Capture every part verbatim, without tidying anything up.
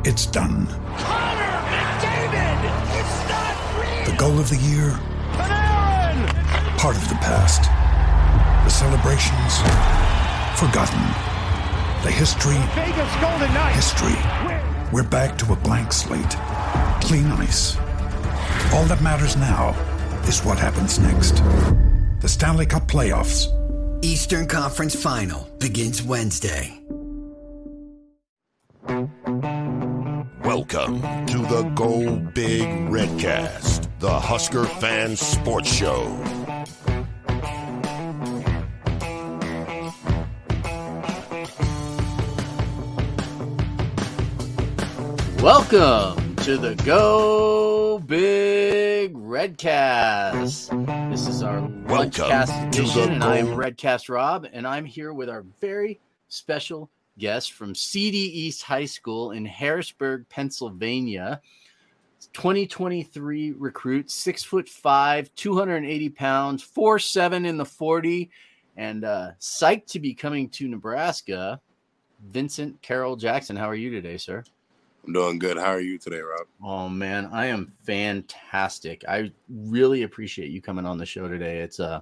It's done. Connor McDavid! It's not real! The goal of the year? Panarin! Part of the past. The celebrations? Forgotten. The history? Vegas Golden Knights! History. We're back to a blank slate. Clean ice. All that matters now is what happens next. The Stanley Cup Playoffs. Eastern Conference Final begins Wednesday. Welcome to the Go Big Redcast, the Husker Fan Sports Show. Welcome to the Go Big Redcast. This is our Lunchcast edition, and I am Redcast Rob, and I'm here with our very special guest from C D East High School in Harrisburg, Pennsylvania. twenty twenty-three recruit, six foot five, two hundred eighty pounds, four seven in the forty, and uh, psyched to be coming to Nebraska. Vincent Carroll Jackson, how are you today, sir? I'm doing good. How are you today, Rob? Oh man, I am fantastic. I really appreciate you coming on the show today. It's uh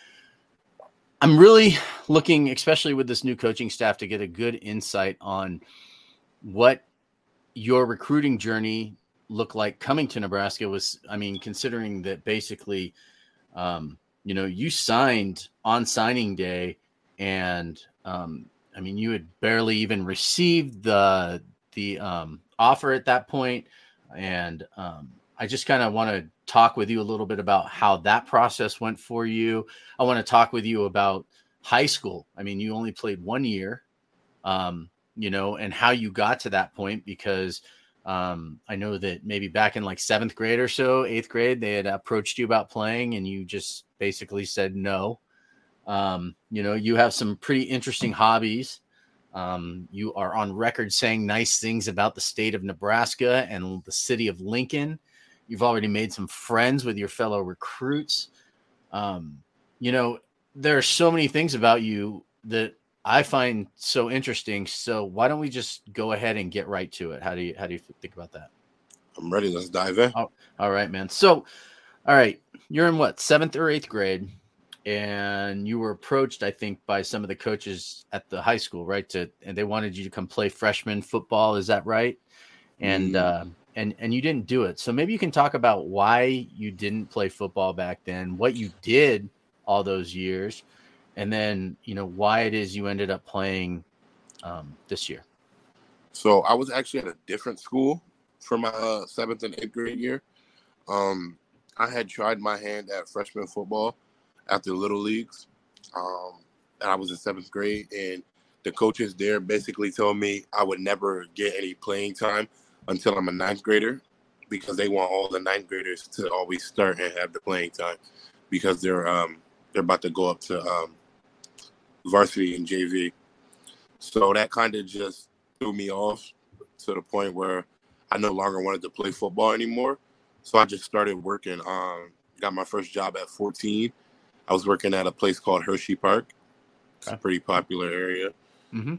I'm really looking, especially with this new coaching staff, to get a good insight on what your recruiting journey looked like coming to Nebraska. Was, I mean, considering that basically, um, you know, you signed on signing day, and um, I mean, you had barely even received the the um, offer at that point, and um, I just kind of want to talk with you a little bit about how that process went for you. I want to talk with you about high school. I mean, you only played one year, um, you know, and how you got to that point, because um, I know that maybe back in like seventh grade or so, eighth grade, they had approached you about playing and you just basically said no. Um, you know, you have some pretty interesting hobbies. Um, you are on record saying nice things about the state of Nebraska and the city of Lincoln. You've already made some friends with your fellow recruits. Um, you know, there are so many things about you that I find so interesting. So why don't we just go ahead and get right to it? How do you, how do you think about that? I'm ready. Let's dive in. Oh, all right, man. So, all right, you're in what, seventh or eighth grade, and you were approached, I think, by some of the coaches at the high school, right? To, and they wanted you to come play freshman football. Is that right? And, mm. uh, And and you didn't do it. So maybe you can talk about why you didn't play football back then, what you did all those years, and then, you know, why it is you ended up playing um, this year. So I was actually at a different school for my uh, seventh and eighth grade year. Um, I had tried my hand at freshman football after Little Leagues. Um, and I was in seventh grade, and the coaches there basically told me I would never get any playing time until I'm a ninth grader, because they want all the ninth graders to always start and have the playing time, because they're um, they're about to go up to um, varsity and J V. So that kind of just threw me off to the point where I no longer wanted to play football anymore. So I just started working. Um, got my first job at fourteen. I was working at a place called Hershey Park. It's a pretty popular area. Mm-hmm.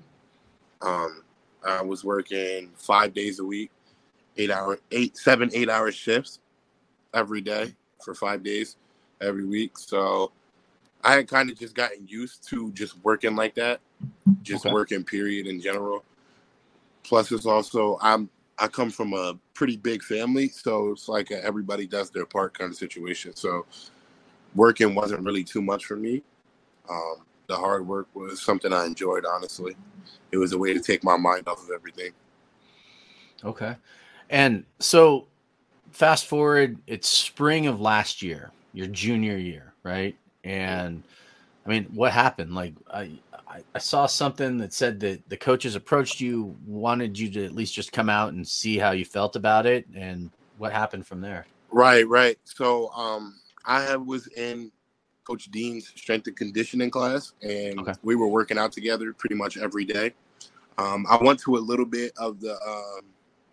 Um, I was working five days a week. Eight hour, eight, seven, eight hour shifts every day for five days every week. So I had kind of just gotten used to just working like that, just okay. working period in general. Plus it's also, I'm, I come from a pretty big family. So it's like a, everybody does their part kind of situation. So working wasn't really too much for me. Um, the hard work was something I enjoyed, honestly. It was a way to take my mind off of everything. Okay. And so fast forward, it's spring of last year, your junior year, right? And I mean, what happened? Like I, I, I saw something that said that the coaches approached you, wanted you to at least just come out and see how you felt about it. And what happened from there? Right, right. So um, I was in Coach Dean's strength and conditioning class, and okay. we were working out together pretty much every day. Um, I went to a little bit of the um,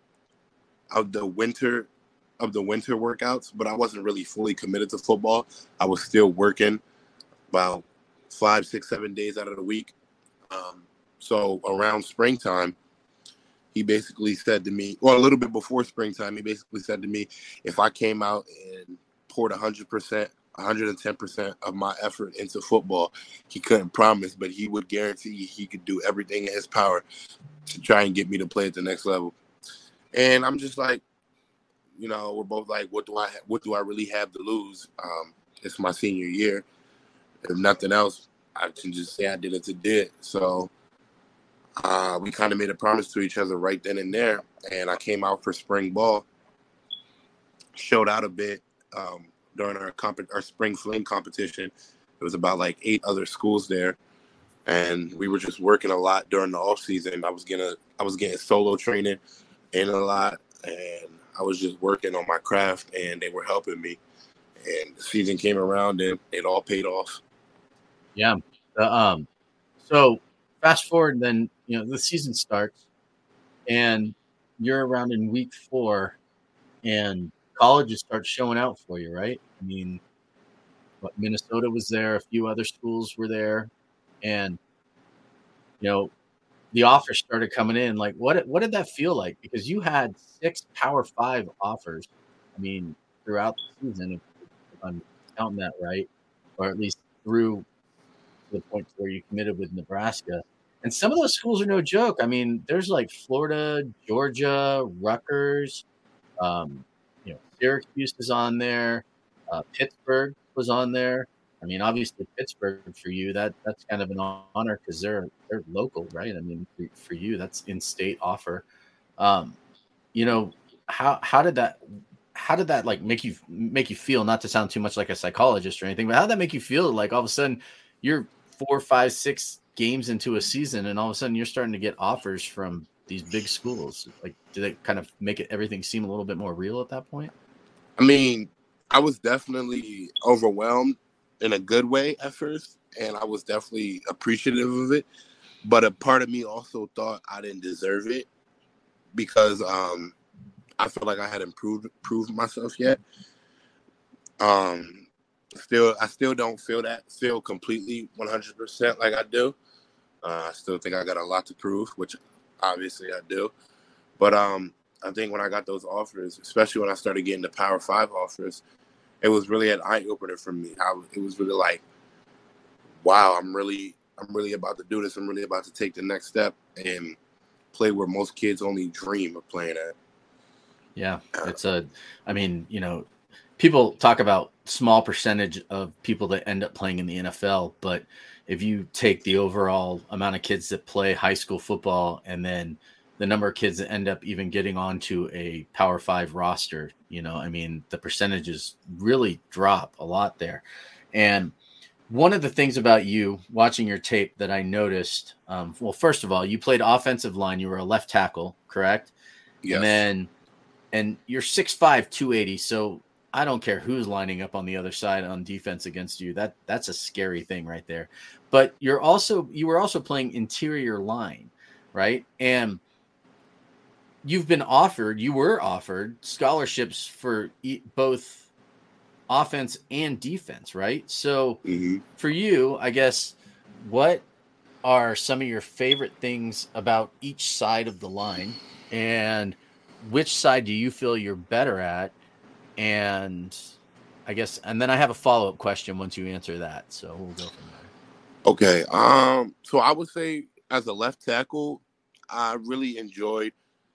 of the winter of the winter workouts, but I wasn't really fully committed to football. I was still working about five, six, seven days out of the week. Um, so around springtime, he basically said to me, or a little bit before springtime, he basically said to me, if I came out and poured one hundred percent, one hundred ten percent of my effort into football, he couldn't promise, but he would guarantee he could do everything in his power to try and get me to play at the next level. And I'm just like, you know, we're both like, what do I, ha- what do I really have to lose? Um, it's my senior year. If nothing else, I can just say I did it to did. So uh, we kind of made a promise to each other right then and there. And I came out for spring ball, showed out a bit um, during our comp- our spring fling competition. It was about like eight other schools there. And we were just working a lot during the off season. I was gonna, I was getting solo training in a lot, and I was just working on my craft, and they were helping me. And the season came around, and it all paid off. Yeah. The, um. So fast forward, then you know the season starts, and you're around in week four, and colleges start showing out for you, right? I mean, what, Minnesota was there, a few other schools were there, and you know the offers started coming in. Like, what what did that feel like? Because you had six Power Five offers. I mean, throughout the season, if, if I'm counting that right, or at least through the point where you committed with Nebraska. And some of those schools are no joke. I mean, there's like Florida, Georgia, Rutgers, um, you know, Syracuse is on there, uh, Pittsburgh was on there. I mean, obviously Pittsburgh for you, that that's kind of an honor because they're they're local, right? I mean, for, for you, that's in-state offer. Um, you know, how how did that how did that like make you make you feel? Not to sound too much like a psychologist or anything, but how did that make you feel? Like all of a sudden, you're four, five, six games into a season, and all of a sudden you're starting to get offers from these big schools. Like, did it kind of make it everything seem a little bit more real at that point? I mean, I was definitely overwhelmed in a good way at first, and I was definitely appreciative of it. But a part of me also thought I didn't deserve it because um, I felt like I hadn't proved proved myself yet. Um, still, I still don't feel that feel completely one hundred percent like I do. Uh, I still think I got a lot to prove, which obviously I do. But um, I think when I got those offers, especially when I started getting the Power Five offers, it was really an eye opener for me. I, it was really like, wow, I'm really, I'm really about to do this. I'm really about to take the next step and play where most kids only dream of playing at. Yeah, it's a, I mean, you know, people talk about small percentage of people that end up playing in the N F L, but if you take the overall amount of kids that play high school football and then the number of kids that end up even getting onto a Power Five roster, you know, I mean, the percentages really drop a lot there. And one of the things about you watching your tape that I noticed, um, well, first of all, you played offensive line. You were a left tackle, correct? Yes. And then, and you're six five, two eighty. So I don't care who's lining up on the other side on defense against you. That that's a scary thing right there. But you're also, you were also playing interior line, right? And you've been offered, you were offered scholarships for e- both offense and defense, right? So Mm-hmm. for you, I guess, what are some of your favorite things about each side of the line, and which side do you feel you're better at? And I guess, and then I have a follow-up question once you answer that. So we'll go from there. Okay. Um, so I would say as a left tackle, I really enjoyed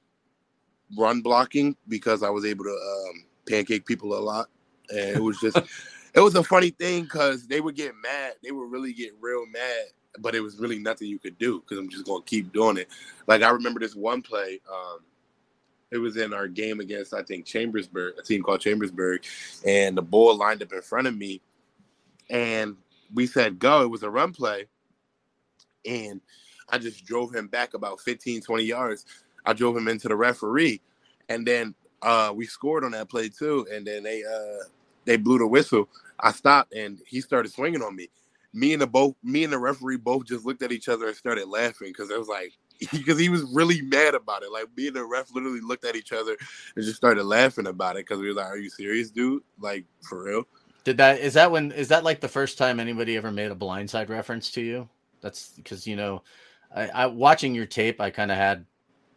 run blocking because I was able to um, pancake people a lot. And it was just, it was a funny thing because they would get mad. They would really get real mad, but it was really nothing you could do because I'm just going to keep doing it. Like I remember this one play. Um, it was in our game against, I think, Chambersburg, a team called Chambersburg. And the ball lined up in front of me. And we said, go. It was a run play. And I just drove him back about fifteen, twenty yards. I drove him into the referee. And then uh, we scored on that play too. And then they uh, they blew the whistle. I stopped and he started swinging on me. Me and the both, me and the referee both just looked at each other and started laughing because it was like, because he was really mad about it. Like me and the ref literally looked at each other and just started laughing about it because we were like, "Are you serious, dude? Like for real?" Did that, is that when, is that like the first time anybody ever made a blindside reference to you? That's because, you know, I, I watching your tape, I kind of had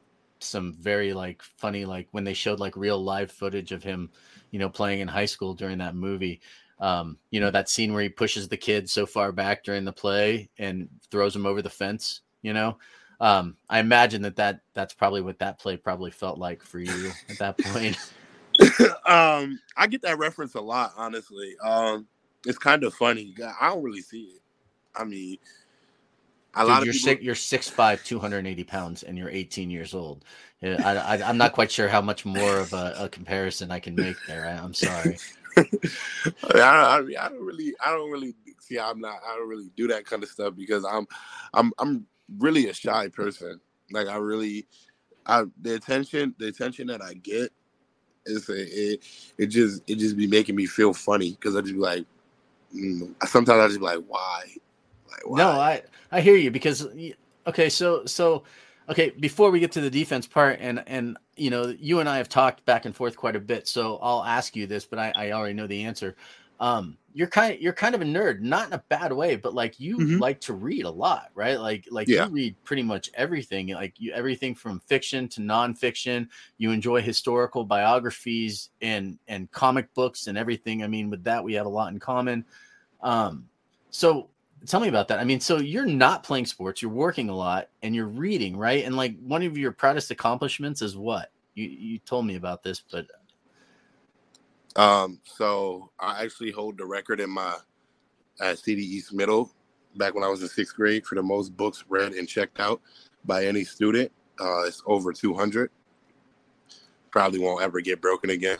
some very like funny, like when they showed like real live footage of him, you know, playing in high school during that movie. Um, you know, that scene where he pushes the kid so far back during the play and throws him over the fence, you know, um, I imagine that, that that's probably what that play probably felt like for you at that point. um, I get that reference a lot, honestly. Um, it's kind of funny. I don't really see it. I mean, a Dude, lot you're of people... six, you're six five, two hundred eighty pounds, and you're eighteen years old. I, I, I'm not quite sure how much more of a, a comparison I can make there. I, I'm sorry. I, I, I don't really, I don't really see. I'm not. I don't really do that kind of stuff because I'm, I'm, I'm really a shy person. Like I really, I the attention, the attention that I get is a, it, it just, it just be making me feel funny because I just be like, mm, sometimes I just be like, why? Like, why? No, I, I hear you because okay, so so. Okay, before we get to the defense part, and and you know, you and I have talked back and forth quite a bit, so I'll ask you this, but I, I already know the answer. Um, you're kind of you're kind of a nerd, not in a bad way, but like you Mm-hmm. like to read a lot, right? Like like Yeah. you read pretty much everything, like you everything from fiction to nonfiction. You enjoy historical biographies and and comic books and everything. I mean, with that, we have a lot in common. Um, so. Tell me about that. I mean, so you're not playing sports, you're working a lot and you're reading, right? And like one of your proudest accomplishments is what? You you told me about this, but Um, so I actually hold the record in my at C D East Middle back when I was in sixth grade for the most books read and checked out by any student. Uh, it's over two hundred. Probably won't ever get broken again.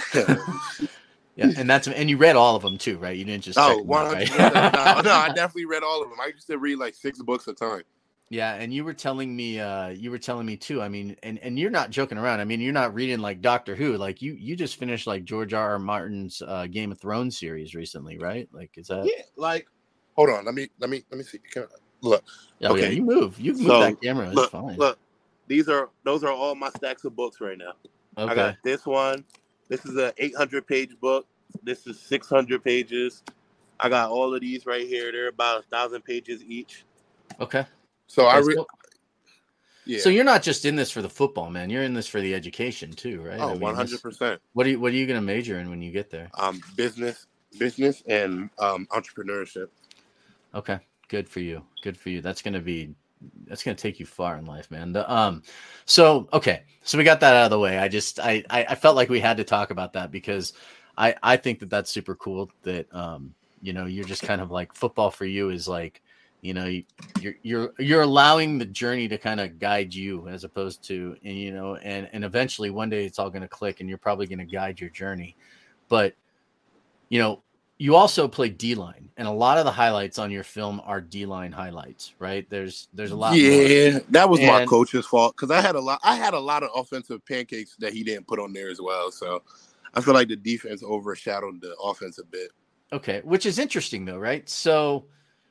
yeah, and that's and you read all of them too, right? You didn't just check Oh, them one out, hundred right? percent. no, no, I definitely read all of them. I used to read like six books a time. Yeah, and you were telling me, uh, you were telling me too. I mean, and, and you're not joking around. I mean, you're not reading like Doctor Who. Like you, you just finished like George R. R. Martin's uh, Game of Thrones series recently, right? Like, is that? Yeah, like, hold on. Let me, let me, let me see. Can I, look. Oh, okay. yeah, you move. You move So, that camera. It's look, fine. look. These are those are all my stacks of books right now. Okay. I got this one. This is an eight hundred page book. This is six hundred pages. I got all of these right here. They're about a thousand pages each. Okay. So Okay, I re- so, yeah. so you're not just in this for the football, man. You're in this for the education too, right? I Oh, mean, one hundred this- percent. What are you What are you going to major in when you get there? Um, business, business, and um, entrepreneurship. Okay, good for you. Good for you. That's going to be that's going to take you far in life, man. The, um, so okay, so we got that out of the way. I just I, I I felt like we had to talk about that because I I think that that's super cool. That um, you know, you're just kind of like football for you is like. You know, you, you're you're you're allowing the journey to kind of guide you as opposed to, and you know, and and eventually one day it's all going to click, and you're probably going to guide your journey. But you know, you also play D-line, and a lot of the highlights on your film are D-line highlights, right? There's there's a lot. Yeah, more. that was my And- coach's fault because I had a lot. I had a lot of offensive pancakes that he didn't put on there as well. So I feel like the defense overshadowed the offense a bit. Okay, which is interesting though, right? So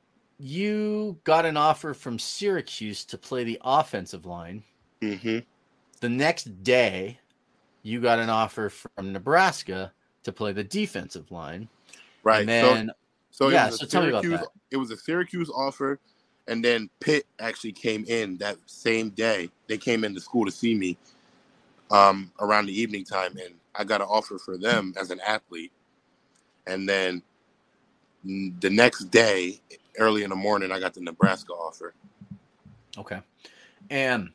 you got an offer from Syracuse to play the offensive line. Mm-hmm. The next day, you got an offer from Nebraska to play the defensive line. Right. And then, so, so yeah, it was a so tell me about Syracuse. that. It was a Syracuse offer, and then Pitt actually came in that same day. They came into school to see me um, around the evening time, and I got an offer for them as an athlete. And then the next day, early in the morning, I got the Nebraska offer. Okay. And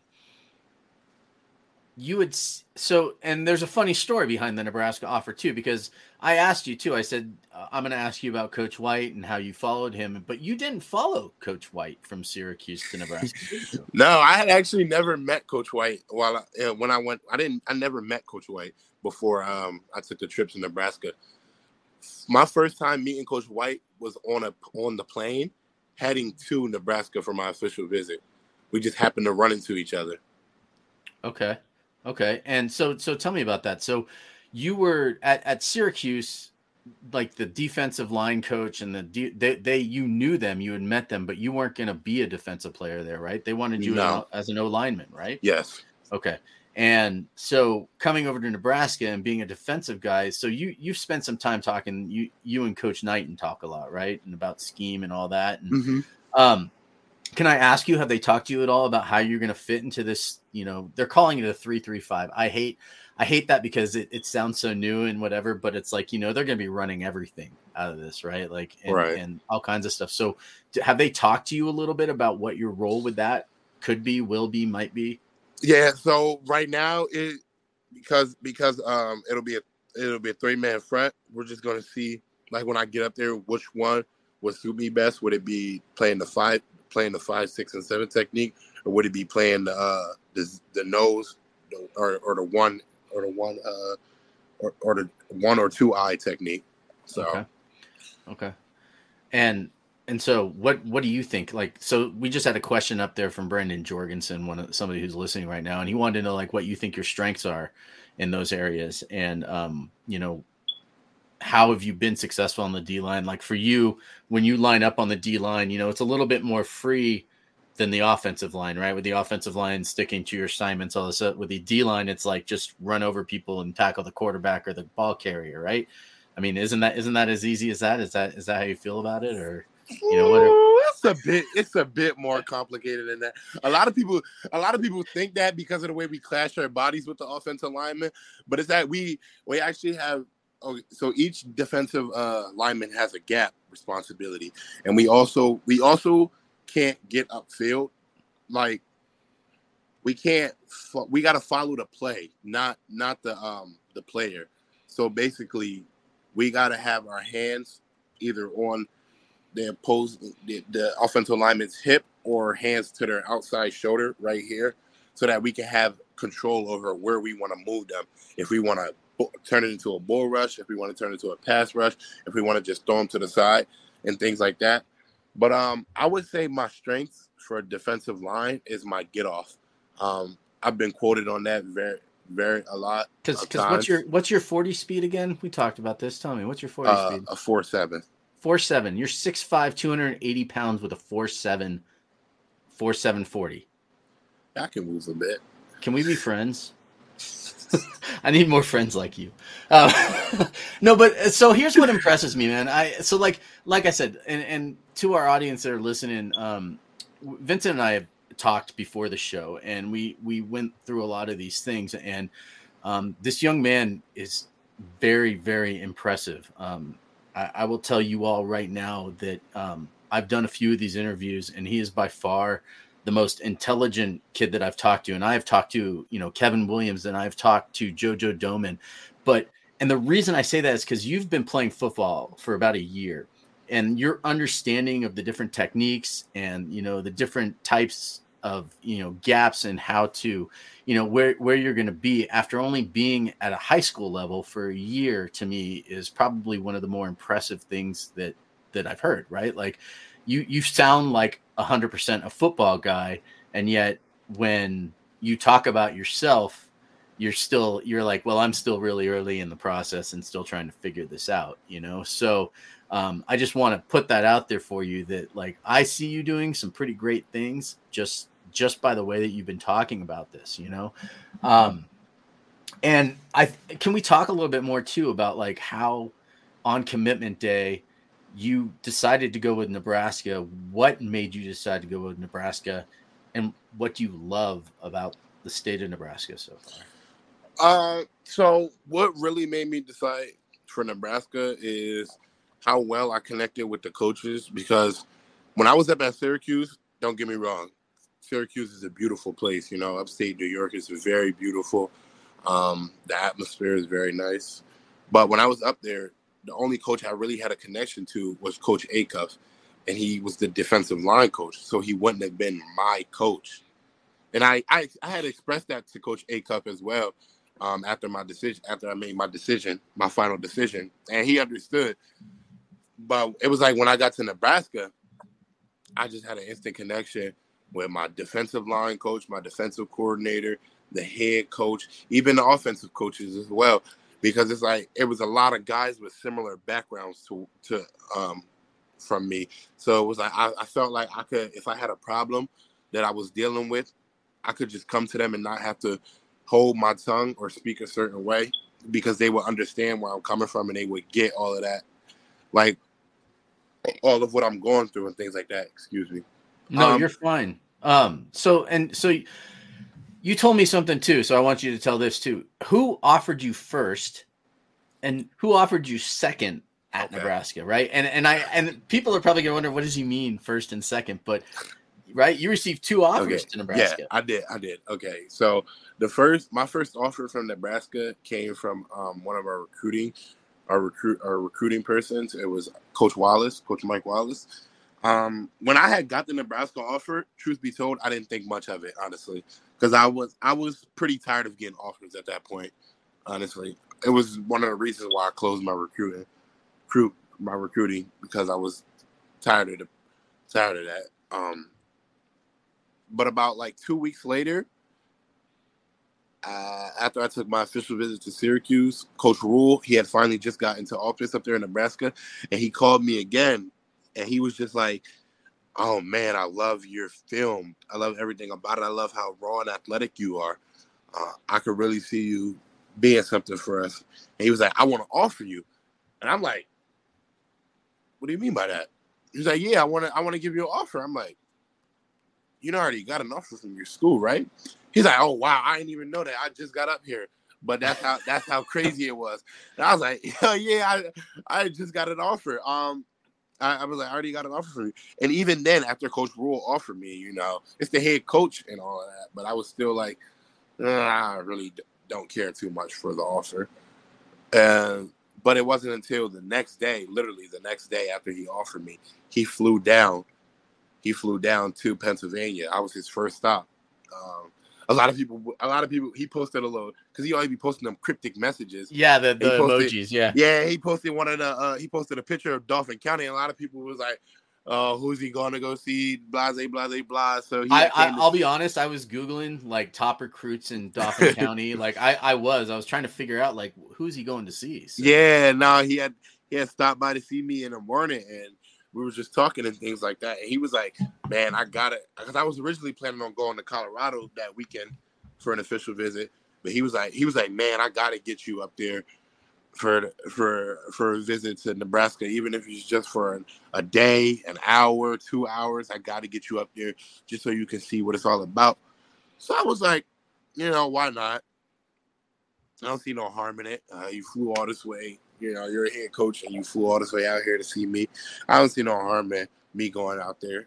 you would, so, and there's a funny story behind the Nebraska offer too, because I asked you too, I said, uh, I'm going to ask you about Coach White and how you followed him, but you didn't follow Coach White from Syracuse to Nebraska, did you? No, I had actually never met Coach White while I, uh, when I went, I didn't, I never met Coach White before um, I took the trip to Nebraska. My first time meeting Coach White was on a on the plane heading to Nebraska for my official visit. We just happened to run into each other. Okay. Okay. And so, so tell me about that. So you were at, at Syracuse, like the defensive line coach and the, de- they, they, you knew them, you had met them, but you weren't going to be a defensive player there, right? They wanted you No. as, as an O lineman, right? Yes. Okay. And so coming over to Nebraska and being a defensive guy, so you, you've spent some time talking, you, you and Coach Knighton talk a lot, right? And about scheme and all that. And, Mm-hmm. um, Can I ask you, have they talked to you at all about how you're going to fit into this? You know, they're calling it a three three five. I hate, I hate that because it, it sounds so new and whatever, but it's like, you know, they're going to be running everything out of this, right? Like, and, right. and all kinds of stuff. So have they talked to you a little bit about what your role with that could be, will be, might be? Yeah. So right now it, because, because um, it'll be a, it'll be a three man front. We're just going to see, like, when I get up there, which one would suit me best. Would it be playing the five, playing the five, six, and seven technique, or would it be playing the uh, the, the nose, or or the one, or the one, uh, or, or the one or two eye technique? So, okay, okay, and and so what what do you think? Like, so we just had a question up there from Brendan Jorgensen, one of somebody who's listening right now, and he wanted to know like what you think your strengths are in those areas, and um, you know. How have you been successful on the D line? Like for you, when you line up on the D line, you know, it's a little bit more free than the offensive line, right? With the offensive line sticking to your assignments, all this stuff. With the D line, it's like just run over people and tackle the quarterback or the ball carrier, right? I mean, isn't that isn't that as easy as that? Is that is that how you feel about it, or you know what? Are... It's a bit it's a bit more complicated than that. A lot of people a lot of people think that because of the way we clash our bodies with the offensive linemen, but it's that we we actually have. Okay, so each defensive uh, lineman has a gap responsibility, and we also we also can't get upfield. Like we can't, we got to follow the play, not not the um the player. So basically, we got to have our hands either on the opposed the, the offensive lineman's hip or hands to their outside shoulder right here, so that we can have control over where we want to move them. If we want to turn it into a bull rush, if we want to turn it into a pass rush, if we want to just throw them to the side and things like that. But um, I would say my strength for a defensive line is my get off. Um, I've been quoted on that very, very a lot. Because what's your what's your forty speed again? We talked about this. Tell me, what's your forty uh, speed? A four seven. Four seven. You're six five, two hundred eighty pounds with a four seven, four seven forty. I can move a bit. Can we be friends? I need more friends like you. Uh, no, but so here's what impresses me, man. I so like like I said, and, and to our audience that are listening, um, Vincent and I have talked before the show, and we we went through a lot of these things. And um, this young man is very, very impressive. Um, I, I will tell you all right now that um, I've done a few of these interviews, and he is by far the most intelligent kid that I've talked to. And I've talked to, you know, Kevin Williams, and I've talked to Jojo Doman. But, and the reason I say that is because you've been playing football for about a year, and your understanding of the different techniques and, you know, the different types of, you know, gaps and how to, you know, where, where you're going to be after only being at a high school level for a year, to me is probably one of the more impressive things that, that I've heard, right? Like, You you sound like one hundred percent a football guy, and yet when you talk about yourself, you're still you're like, well, I'm still really early in the process and still trying to figure this out, you know. So um, I just want to put that out there for you that like I see you doing some pretty great things just just by the way that you've been talking about this, you know. Um, and I can we talk a little bit more too about like how on commitment day you decided to go with Nebraska. What made you decide to go with Nebraska, and what do you love about the state of Nebraska so far? Uh, so what really made me decide for Nebraska is how well I connected with the coaches, because when I was up at Syracuse, don't get me wrong, Syracuse is a beautiful place. You know, upstate New York is very beautiful. Um, the atmosphere is very nice. But when I was up there, the only coach I really had a connection to was Coach Acuff, and he was the defensive line coach, so he wouldn't have been my coach. And I, I, I had expressed that to Coach Acuff as well um, after my decision, after I made my decision, my final decision, and he understood. But it was like when I got to Nebraska, I just had an instant connection with my defensive line coach, my defensive coordinator, the head coach, even the offensive coaches as well. Because it's like it was a lot of guys with similar backgrounds to to um, from me. So it was like I, I felt like I could, if I had a problem that I was dealing with, I could just come to them and not have to hold my tongue or speak a certain way, because they would understand where I'm coming from and they would get all of that, like all of what I'm going through and things like that. Excuse me. No, Um, you're fine. Um, so and so you told me something too, so I want you to tell this too. Who offered you first, and who offered you second at Okay. Nebraska, right? And and I and people are probably gonna wonder, what does he mean first and second? But right, you received two offers Okay. to Nebraska. Yeah, I did. I did. Okay. So the first, my first offer from Nebraska came from um, one of our recruiting, our recruit, our recruiting persons. It was Coach Wallace, Coach Mike Wallace. Um, when I had got the Nebraska offer, truth be told, I didn't think much of it, honestly, because I was I was pretty tired of getting offers at that point. Honestly, it was one of the reasons why I closed my recruiting, recruit my recruiting because I was tired of the, tired of that. Um, But about like two weeks later, uh, after I took my official visit to Syracuse, Coach Rule, he had finally just got into office up there in Nebraska, and he called me again, and he was just like, "Oh man, I love your film. I love everything about it. I love how raw and athletic you are. Uh, I could really see you being something for us." And he was like, "I want to offer you," and I'm like, "What do you mean by that?" He's like, "Yeah, I want to. I want to give you an offer." I'm like, "You already got an offer from your school, right?" He's like, "Oh wow, I didn't even know that. I just got up here." But that's how that's how crazy it was. And I was like, "Hell yeah, I I just got an offer." Um, I, I was like, "I already got an offer from you." And even then, after Coach Rule offered me, you know, it's the head coach and all of that, but I was still like, nah, I really d- don't care too much for the offer. And but it wasn't until the next day, literally the next day after he offered me, he flew down. He flew down to Pennsylvania. I was his first stop. Um, a lot of people, a lot of people, he posted a little, because he always be posting them cryptic messages. Yeah, the, the He posted- emojis, yeah. Yeah, he posted one of the, uh, he posted a picture of Dauphin County, and a lot of people was like, uh, who's he going to go see? Blase, blase, blah. So he I, came I to- I'll be honest, I was Googling like top recruits in Dauphin County. Like I, I was, I was trying to figure out like who's he going to see. So. Yeah, no, he had he had stopped by to see me in the morning, and we were just talking and things like that. And he was like, "Man, I got it," because I was originally planning on going to Colorado that weekend for an official visit. But he was like, he was like, "Man, I got to get you up there for for for a visit to Nebraska, even if it's just for an, a day, an hour, two hours. I got to get you up there just so you can see what it's all about." So I was like, you know, why not? I don't see no harm in it. Uh, you flew all this way. You know, you're a head coach and you flew all this way out here to see me. I don't see no harm in me going out there.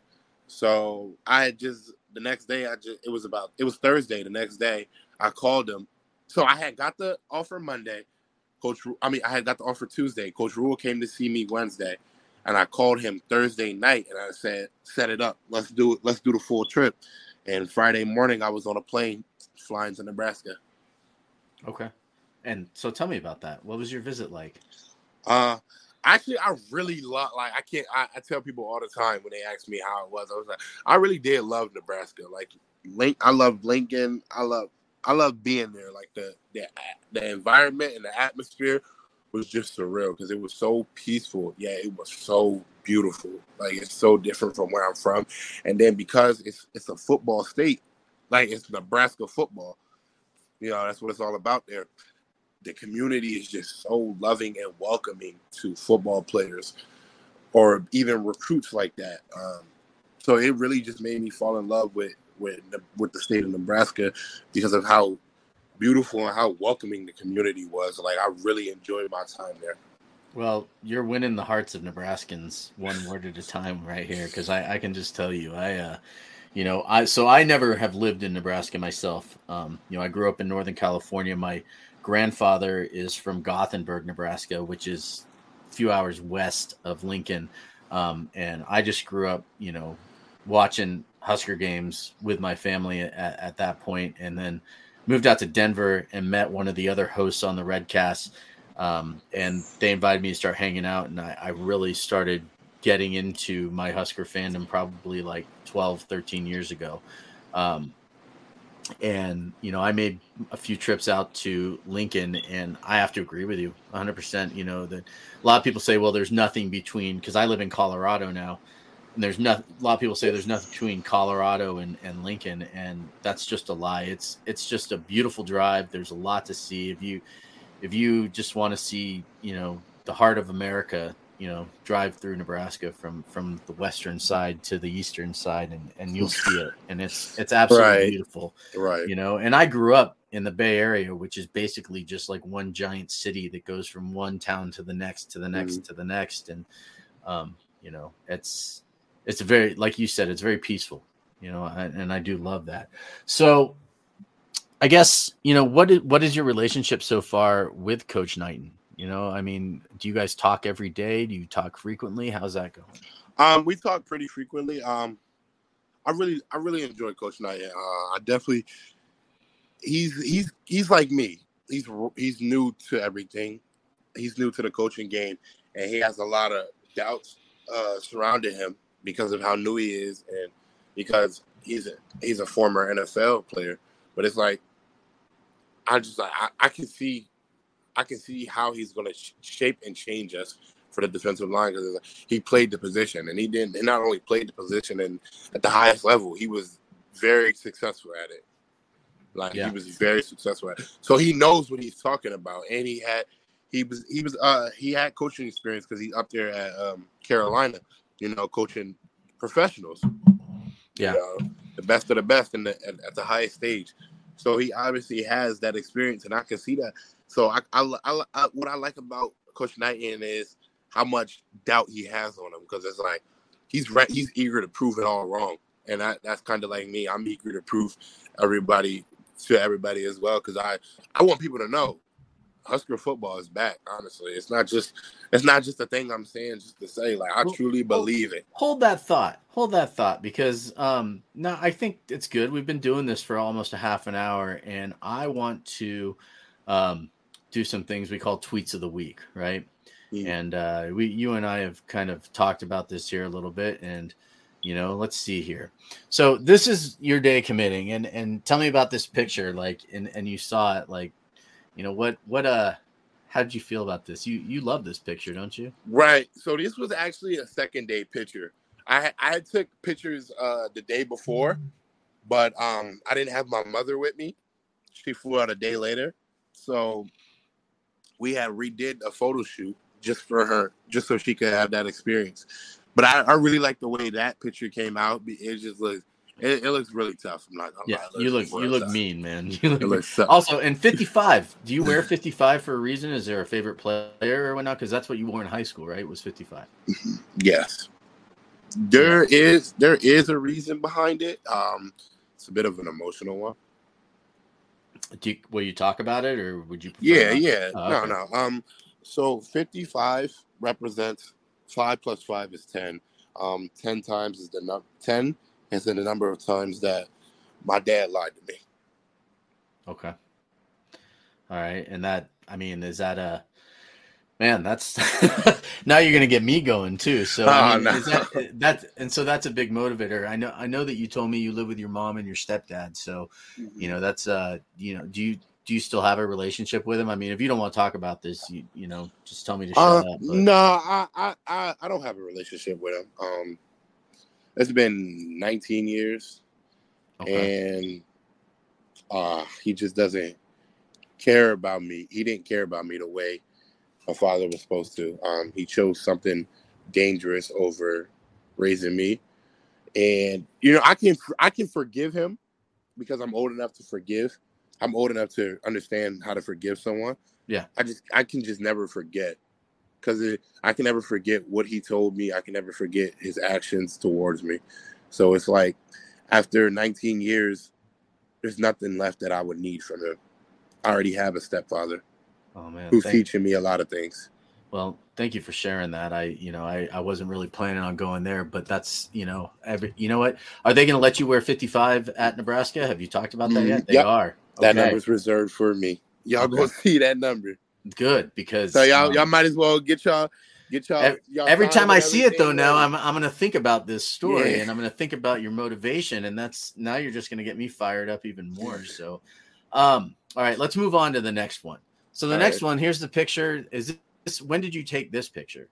So I had just, the next day, I just, it was about, it was Thursday. The next day, I called him. So I had got the offer Monday. Coach, I mean, I had got the offer Tuesday. Coach Rule came to see me Wednesday. And I called him Thursday night and I said, set it up. Let's do it. Let's do the full trip. And Friday morning, I was on a plane flying to Nebraska. Okay. And so tell me about that. What was your visit like? Uh, actually, I really love, like, I can't, I, I tell people all the time when they ask me how it was, I was like, I really did love Nebraska. Like, Link, I love Lincoln. I love, I love being there. Like, the, the, the environment and the atmosphere was just surreal because it was so peaceful. Yeah, it was so beautiful. Like, it's so different from where I'm from. And then because it's, it's a football state, like, it's Nebraska football, you know, that's what it's all about there. The community is just so loving and welcoming to football players or even recruits like that. Um, so it really just made me fall in love with, with, with the state of Nebraska because of how beautiful and how welcoming the community was. Like, I really enjoyed my time there. Well, you're winning the hearts of Nebraskans one word at a time right here. Cause I, I can just tell you, I, uh, you know, I, so I never have lived in Nebraska myself. Um, you know, I grew up in Northern California. My grandfather is from Gothenburg, Nebraska, which is a few hours west of Lincoln. Um, and I just grew up, you know, watching Husker games with my family at, at that point, and then moved out to Denver and met one of the other hosts on the Redcast. Um, and they invited me to start hanging out. And I, I really started getting into my Husker fandom probably like twelve, thirteen years ago. Um, And, you know, I made a few trips out to Lincoln, and I have to agree with you one hundred percent. You know, that a lot of people say, well, there's nothing between, because I live in Colorado now, and there's not, a lot of people say there's nothing between Colorado and, and Lincoln, and that's just a lie. It's, it's just a beautiful drive. There's a lot to see. If you, if you just want to see, you know, the heart of America, you know, drive through Nebraska from, from the western side to the eastern side, and, and you'll see it. And it's it's absolutely Right. beautiful. Right. You know, and I grew up in the Bay Area, which is basically just like one giant city that goes from one town to the next, to the next, Mm-hmm. to the next. And, um, you know, it's, it's very, like you said, it's very peaceful, you know, and, and I do love that. So I guess, you know, what is, what is your relationship so far with Coach Knighton? You know, I mean, do you guys talk every day? Do you talk frequently? How's that going? Um, we talk pretty frequently. Um, I really, I really enjoy Coach Knighton. Uh, I definitely, he's, he's, he's like me. He's, he's new to everything. He's new to the coaching game, and he has a lot of doubts uh, surrounding him because of how new he is, and because he's a, he's a former N F L player. But it's like, I just, like, I, I can see. I can see how he's going to sh- shape and change us for the defensive line, because he played the position, and he didn't. He not only played the position and at the highest level, he was very successful at it. Like Yeah. he was very successful at it. So he knows what he's talking about, and he had he was he was uh he had coaching experience because he's up there at um, Carolina, you know, coaching professionals. Yeah. You know, the best of the best in the at, at the highest stage. So he obviously has that experience, and I can see that. So I, I, I, I what I like about Coach Knighton is how much doubt he has on him, because it's like he's re- he's eager to prove it all wrong, and that, that's kind of like me. I'm eager to prove everybody to everybody as well, because I, I want people to know Husker football is back. Honestly, it's not just it's not just a thing I'm saying just to say. Like I Well, truly believe it. Hold that thought. Hold that thought, because um, no, I think it's good. We've been doing this for almost a half an hour, and I want to um, do some things we call tweets of the week, right? Mm. And uh, we, you and I have kind of talked about this here a little bit, and you know, let's see here. So this is your day committing, and and tell me about this picture, like, and and you saw it, like, you know, what what uh, how did you feel about this? You you love this picture, don't you? Right. So this was actually a second day picture. I I had took pictures uh, the day before, but um, I didn't have my mother with me. She flew out a day later, so we had redid a photo shoot just for her, just so she could have that experience. But I, I really like the way that picture came out. It just looks, it, it looks really tough. I'm not gonna Yeah, lie. It you looks look real you look tough. mean, man. You look It looks tough. also, and fifty-five. Do you wear fifty-five for a reason? Is there a favorite player or whatnot? Because that's what you wore in high school, right? Was fifty-five? Yes, there is there is a reason behind it. Um, it's a bit of an emotional one. Do you, will you talk about it, or would you? Prefer Yeah, not? yeah. Oh, no, okay. no. Um, so fifty-five represents five plus five is ten. Um, ten times is the number. Ten is the number of times that my dad lied to me. Okay. All right, and that, I mean, is that a man? That's now you're gonna get me going too. So I Oh, mean, no. is that that, and so that's a big motivator. I know, I know that you told me you live with your mom and your stepdad. So you know, that's uh, you know, do you do you still have a relationship with him? I mean, if you don't want to talk about this, you you know, just tell me to shut Uh, up. But, no, I, I, I, I don't have a relationship with him. Um, it's been nineteen years, okay. and uh, he just doesn't care about me. He didn't care about me the way my father was supposed to. Um, he chose something dangerous over raising me, and you know, I can I can forgive him because I'm old enough to forgive. I'm old enough to understand how to forgive someone. Yeah. I just I can just never forget, because I can never forget what he told me. I can never forget his actions towards me. So it's like after nineteen years, there's nothing left that I would need from him. I already have a stepfather Oh man. who's thank- teaching me a lot of things. Well, thank you for sharing that. I, you know, I, I wasn't really planning on going there, but that's, you know, every, you know what? Are they going to let you wear fifty-five at Nebraska? Have you talked about that yet? They Yep. are. That Okay. number's reserved for me. Y'all Okay. go see that number. Good, because So y'all um, y'all might as well get y'all get y'all. Ev- y'all every time time I and see it though, everything now ready. I'm I'm gonna think about this story, Yeah. and I'm gonna think about your motivation, and that's now you're just gonna get me fired up even more. So, um, all right, let's move on to the next one. So the All next right. one, here's the picture. Is this when did you take this picture?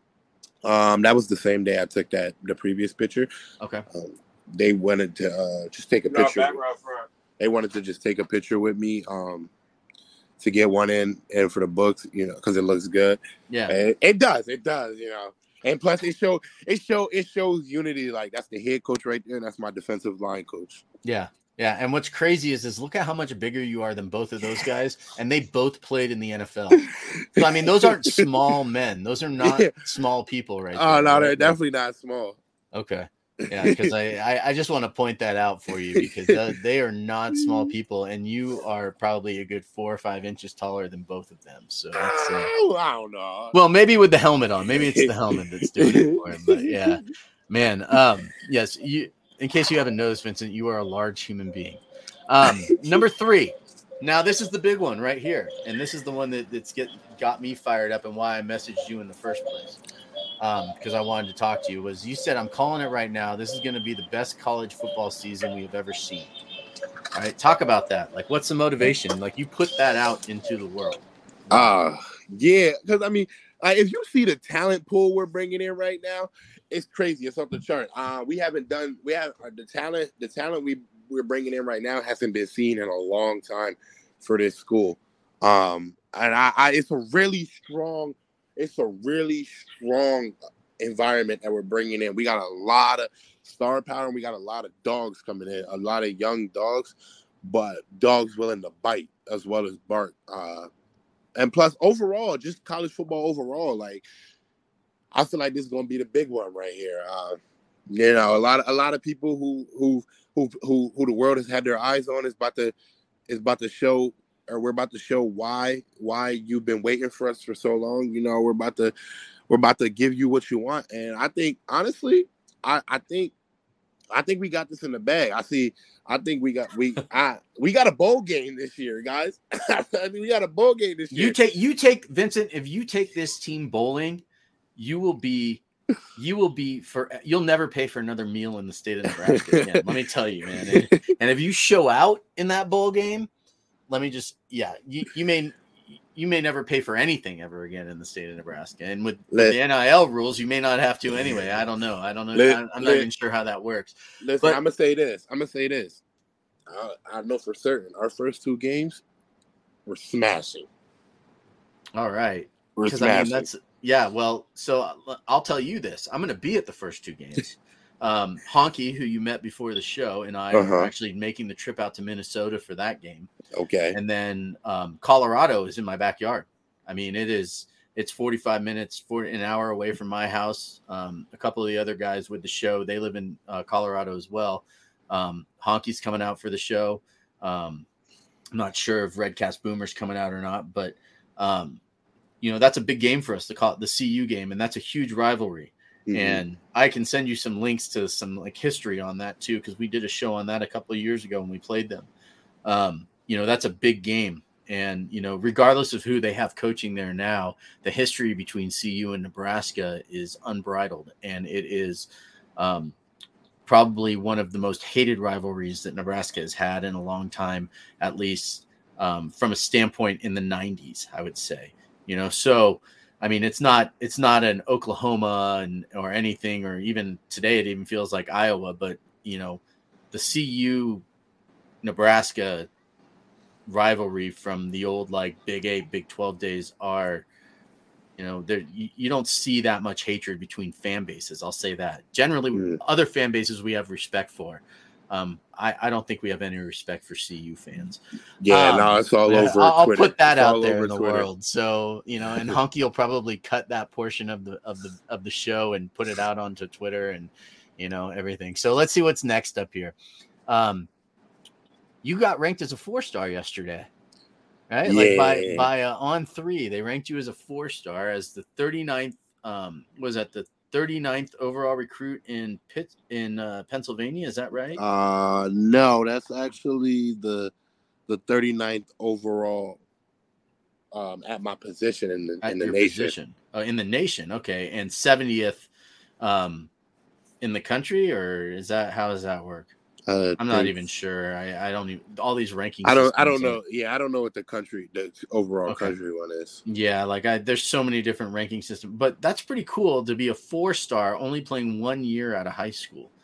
Um, that was the same day I took that the previous picture. Okay, Um, they wanted to uh, just take a No, picture. back row front. They wanted to just take a picture with me um, to get one in and for the books, you know, because it looks good. Yeah, and it does, it does, you know. And plus, it show it show it shows unity. Like that's the head coach right there, and that's my defensive line coach. Yeah, yeah. And what's crazy is, is look at how much bigger you are than both of those guys, and they both played in the N F L. So I mean, those aren't small men; those are not Yeah. small people, right? Oh there, no, right? they're definitely not small. Okay. Yeah, because I, I, I just want to point that out for you because uh, they are not small people, and you are probably a good four or five inches taller than both of them. So that's uh, Oh, I don't know. well, maybe with the helmet on, maybe it's the helmet that's doing it for him. But yeah, man. Um, yes, you. In case you haven't noticed, Vincent, you are a large human being. Um, number three. Now this is the big one right here, and this is the one that that's get got me fired up and why I messaged you in the first place. Um, because I wanted to talk to you, was you said, I'm calling it right now. This is going to be the best college football season we have ever seen. All right. Talk about that. Like, what's the motivation? Like, you put that out into the world. Uh, yeah. Because, I mean, uh, if you see the talent pool we're bringing in right now, it's crazy. It's off the chart. Uh, we haven't done, we have uh, the talent, the talent we, we're bringing in right now hasn't been seen in a long time for this school. Um, and I, I it's a really strong It's a really strong environment that we're bringing in. We got a lot of star power, and we got a lot of dogs coming in, a lot of young dogs, but dogs willing to bite as well as bark. Uh, and plus, overall, just college football overall, like I feel like this is going to be the big one right here. Uh, you know, a lot of a lot of people who who who who who the world has had their eyes on is about to is about to show. Or we're about to show why why you've been waiting for us for so long. You know, we're about to we're about to give you what you want. And I think honestly, I, I think I think we got this in the bag. I see. I think we got we I we got a bowl game this year, guys. I think we got a bowl game this year. You take you take Vincent. If you take this team bowling, you will be you will be for you'll never pay for another meal in the state of Nebraska again. Let me tell you, man. And, and if you show out in that bowl game. Let me just, yeah, you, you may you may never pay for anything ever again in the state of Nebraska. And with, with the N I L rules, you may not have to anyway. I don't know. I don't know. Let, I'm, I'm let, not even sure how that works. Listen, but, I'm going to say this. I'm going to say this. I, I know for certain our first two games were smashing. All right. We're Because smashing. I mean, that's, yeah, well, so I'll tell you this. I'm going to be at the first two games. Um, Honky, who you met before the show, and I uh-huh. are actually making the trip out to Minnesota for that game. Okay. And then um, Colorado is in my backyard. I mean, it is, it's forty-five minutes, for an hour away from my house. Um, a couple of the other guys with the show, they live in uh, Colorado as well. Um, Honky's coming out for the show. Um, I'm not sure if Redcast Boomer's coming out or not, but, um, you know, that's a big game for us to call it the C U game, and that's a huge rivalry. Mm-hmm. And I can send you some links to some like history on that too, because we did a show on that a couple of years ago when we played them. Um, you know, that's a big game. And, you know, regardless of who they have coaching there now, the history between C U and Nebraska is unbridled. And it is um, probably one of the most hated rivalries that Nebraska has had in a long time, at least um, from a standpoint in the nineties, I would say. You know, so I mean, it's not it's not an Oklahoma and or anything, or even today it even feels like Iowa. But, you know, the C U Nebraska rivalry from the old like Big Eight, Big twelve days are, you know, there you, you don't see that much hatred between fan bases. I'll say that. Generally, mm. other fan bases we have respect for. Um, I, I don't think we have any respect for C U fans. Yeah, um, no, it's all over. I'll, Twitter. I'll put that it's out there in the Twitter. world. So, you know, and Honky will probably cut that portion of the of the of the show and put it out onto Twitter and, you know, everything. So let's see what's next up here. Um, you got ranked as a four star yesterday, right? Yeah. Like by by uh, on three, they ranked you as a four star as the thirty-ninth. Um, was that the thirty-ninth overall recruit in Pitt in uh, Pennsylvania? Is that right? Uh, no, that's actually the the thirty-ninth overall um, at my position in the at in the your nation. Position. Oh, in the nation, okay, and seventieth um, in the country, or is that how does that work? Uh, I'm not even sure. I, I don't even all these rankings. I don't. I don't systems know. are- Yeah, I don't know what the country, the overall Okay. country one is. Yeah, like I, there's so many different ranking systems, but that's pretty cool to be a four star, only playing one year out of high school.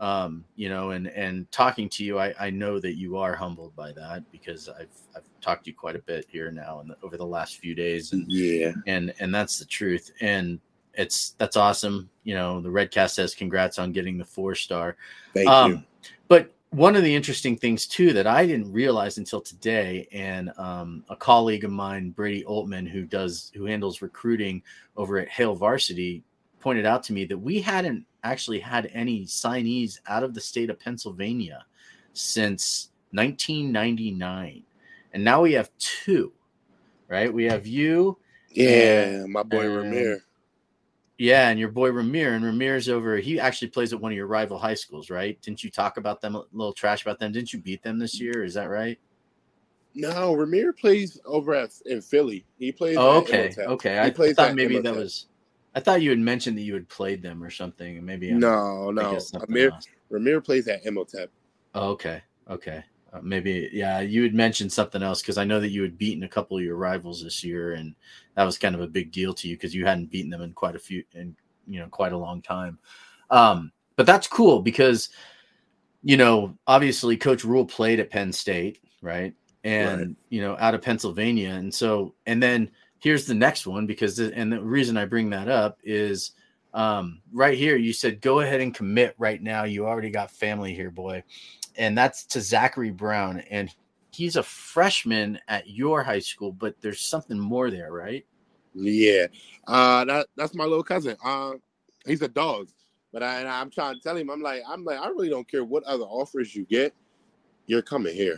Um, you know, and, and talking to you, I, I know that you are humbled by that because I've, I've talked to you quite a bit here now and over the last few days. And, yeah, and, and that's the truth. And it's, that's awesome. You know, the Redcast says, congrats on getting the four star. Thank um, you. But one of the interesting things too, that I didn't realize until today, and um, a colleague of mine, Brady Altman, who does, who handles recruiting over at Hale Varsity, pointed out to me that we hadn't actually had any signees out of the state of Pennsylvania since nineteen ninety-nine. And now we have two, right? We have you. Yeah, and, my boy and, Ramir. Yeah, and your boy Ramir. And Ramir's over, he actually plays at one of your rival high schools, right? Didn't you talk about them, a little trash about them? Didn't you beat them this year? Is that right? No, Ramir plays over at in Philly. He plays Oh, at okay. Imhotep. Okay. He I, plays I thought at maybe that Imhotep. was, I thought you had mentioned that you had played them or something. And maybe I'm No, no. thinking of something Ramir, else. Ramir plays at Imhotep. Oh, okay. Okay. Uh, maybe, yeah, you had mentioned something else because I know that you had beaten a couple of your rivals this year, and that was kind of a big deal to you because you hadn't beaten them in quite a few, in you know, quite a long time. Um, but that's cool because, you know, obviously Coach Rule played at Penn State, right? And, Right. you know, out of Pennsylvania. And so, and then here's the next one because, the, and the reason I bring that up is um, right here, you said, go ahead and commit right now. You already got family here, boy. And that's to Zachary Brown. And he's a freshman at your high school, but there's something more there, right? Yeah, uh, that that's my little cousin. Uh, he's a dog, but I, and I'm trying to tell him, I'm like, I'm like, I really don't care what other offers you get, you're coming here.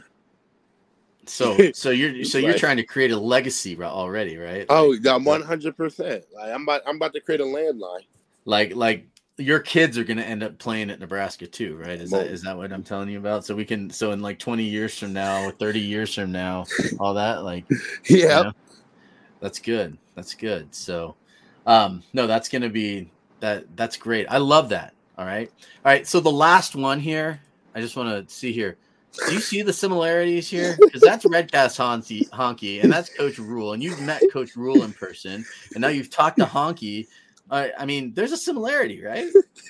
So, so you're so you're Right. trying to create a legacy ri- already, right? Oh, Like, yeah, one hundred percent. Like I'm about, I'm about to create a landline. like, like your kids are going to end up playing at Nebraska too, right? Is that Well- is that what I'm telling you about? So we can, so in like twenty years from now, thirty years from now, all that, like, Yeah, you know, that's good. That's good. So, um, no, that's going to be that. That's great. I love that. All right. All right. So the last one here, I just want to see here. Do you see the similarities here? Because that's Redcast Honky, Honky, and that's Coach Rule, and you've met Coach Rule in person, and now you've talked to Honky. Uh, I mean, there's a similarity, right?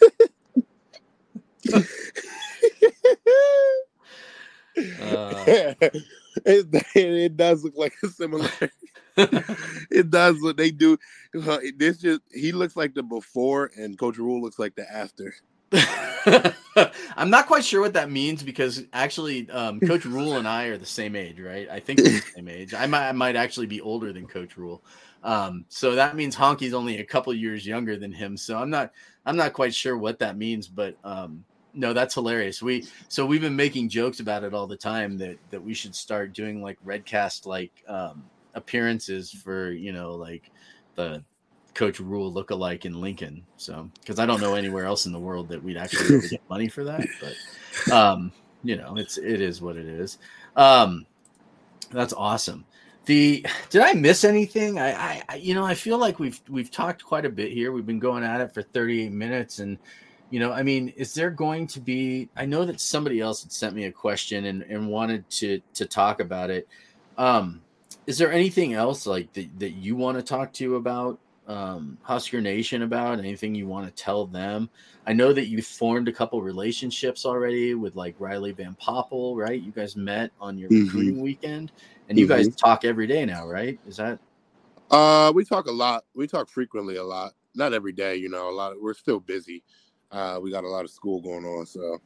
Uh, it, it does look like a similar. It does what they do. Uh, This just he looks like the before, and Coach Rule looks like the after. I'm not quite sure what that means because actually, um, Coach Rule and I are the same age, right? I think we're the same age. I might, I might actually be older than Coach Rule, um, so that means Honky's only a couple years younger than him. So I'm not, I'm not quite sure what that means, but um, no, that's hilarious. We so we've been making jokes about it all the time that that we should start doing like Redcast like um, appearances for you know like the Coach Rule lookalike in Lincoln. So, because I don't know anywhere else in the world that we'd actually ever get money for that, but um, you know, it's it is what it is. Um, that's awesome. The did I miss anything? I, I, you know, I feel like we've we've talked quite a bit here. We've been going at it for thirty-eight minutes, and you know, I mean, is there going to be? I know that somebody else had sent me a question and and wanted to to talk about it. Um, is there anything else like that that you want to talk to about? Um, Husker Nation about anything you want to tell them? I know that you formed a couple relationships already with like Riley Van Poppel, right? You guys met on your Mhm. recruiting weekend, and you guys Mhm. talk every day now, right? Is that Uh, we talk a lot. We talk frequently a lot. Not every day, you know. A lot. Of, we're still busy. Uh, we got a lot of school going on, so.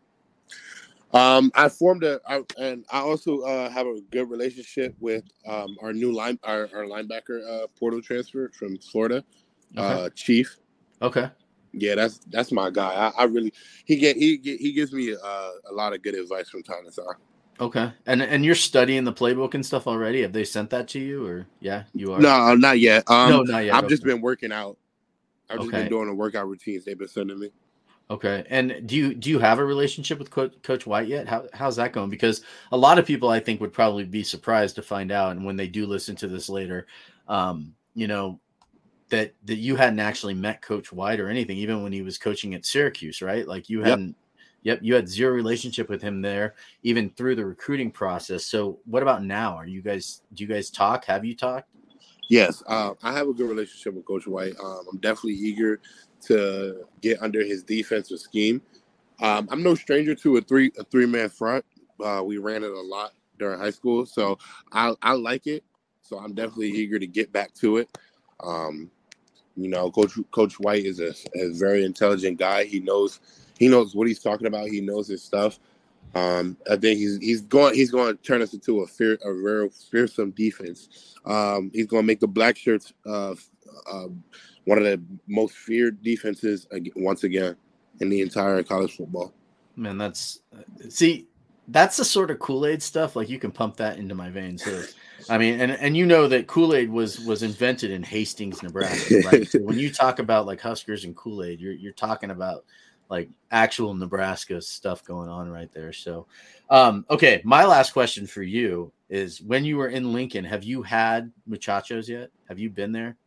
Um, I formed a, I, and I also uh, have a good relationship with um, our new line, our, our linebacker uh, portal transfer from Florida, okay? uh, Chief. Okay. Yeah, that's that's my guy. I, I really he get he get, he gives me uh, a lot of good advice from time to time. Okay. And and you're studying the playbook and stuff already. Have they sent that to you, or yeah, you are? No, not yet. Um, No, not yet. I've just Okay. been working out. I've just Okay. been doing the workout routines they've been sending me. Okay. And do you do you have a relationship with Coach, Coach White yet? How how's that going? Because a lot of people I think would probably be surprised to find out, and when they do listen to this later, um, you know, that that you hadn't actually met Coach White or anything, even when he was coaching at Syracuse, right? Like you Yep. hadn't. Yep, you had zero relationship with him there, even through the recruiting process. So what about now? Are you guys? Do you guys talk? Have you talked? Yes, uh, I have a good relationship with Coach White. Um, I'm definitely eager to get under his defensive scheme. Um, I'm no stranger to a three a three man front. Uh, we ran it a lot during high school, so I I like it. So I'm definitely eager to get back to it. Um, you know, Coach Coach White is a, a very intelligent guy. He knows he knows what he's talking about. He knows his stuff. Um, I think he's he's going he's going to turn us into a fear a very fearsome defense. Um, he's going to make the black shirts uh, uh, one of the most feared defenses once again in the entire college football. Man, that's see, that's the sort of Kool-Aid stuff. Like you can pump that into my veins. So, I mean, and and you know that Kool-Aid was was invented in Hastings, Nebraska, right? So when you talk about like Huskers and Kool-Aid, you're you're talking about like actual Nebraska stuff going on right there. So, um, okay, my last question for you is: when you were in Lincoln, have you had muchachos yet? Have you been there?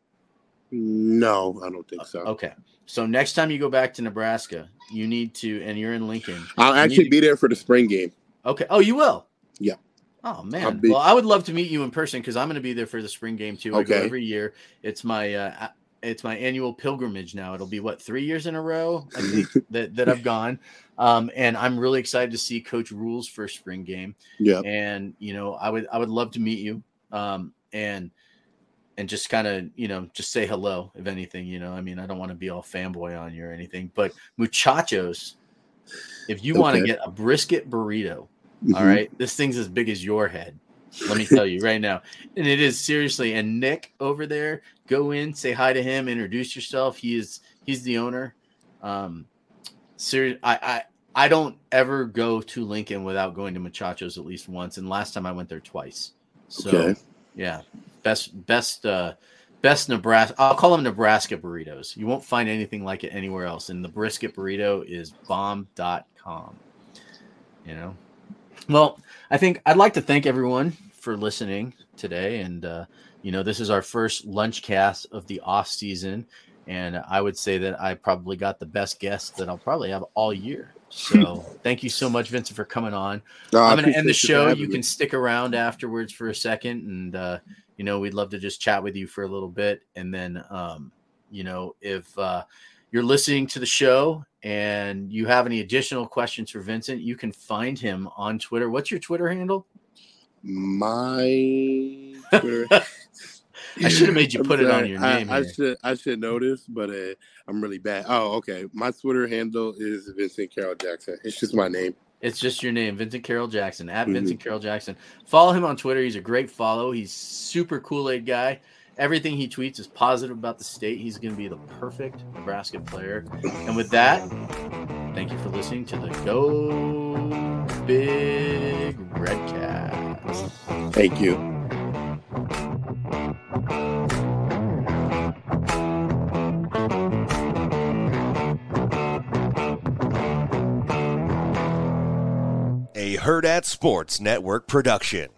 No, I don't think so. Okay. So next time you go back to Nebraska, you need to, and you're in Lincoln. I'll actually to, be there for the spring game. Okay. Oh, you will? Yeah. Oh, man. Be, well, I would love to meet you in person because I'm going to be there for the spring game too. I okay. go every year. It's my uh, it's my annual pilgrimage now. It'll be, what, three years in a row I think, that, that I've gone. Um, and I'm really excited to see Coach Rule's first spring game. Yeah. And, you know, I would I would love to meet you. Um, and And just kind of, you know, just say hello, if anything, you know. I mean, I don't want to be all fanboy on you or anything, but muchachos, if you okay. want to get a brisket burrito, mm-hmm. all right, this thing's as big as your head. Let me tell you right now. And it is seriously. And Nick over there, go in, say hi to him, introduce yourself. He is, he's the owner. Um, serious. I, I, I don't ever go to Lincoln without going to muchachos at least once. And last time I went there twice. So, okay. yeah. Best, best, uh, best Nebraska. I'll call them Nebraska burritos. You won't find anything like it anywhere else. And the brisket burrito is bomb dot com. You know, well, I think I'd like to thank everyone for listening today. And, uh, you know, this is our first lunch cast of the off season. And I would say that I probably got the best guest that I'll probably have all year. So thank you so much, Vincent, for coming on. No, I'm going to end the show. You can stick around afterwards for a second. And, uh, you know, we'd love to just chat with you for a little bit. And then, um, you know, if uh, you're listening to the show and you have any additional questions for Vincent, you can find him on Twitter. What's your Twitter handle? My Twitter. I should have made you put I'm it sorry. on your name. I, I should I should know this, but uh, I'm really bad. Oh, okay. My Twitter handle is Vincent Carroll Jackson. It's just my name. It's just your name, Vincent Carroll Jackson, at mm-hmm. Vincent Carroll Jackson. Follow him on Twitter. He's a great follow. He's super Kool-Aid guy. Everything he tweets is positive about the state. He's going to be the perfect Nebraska player. And with that, thank you for listening to the Go Big Redcast. Thank you. A Herd at Sports Network production.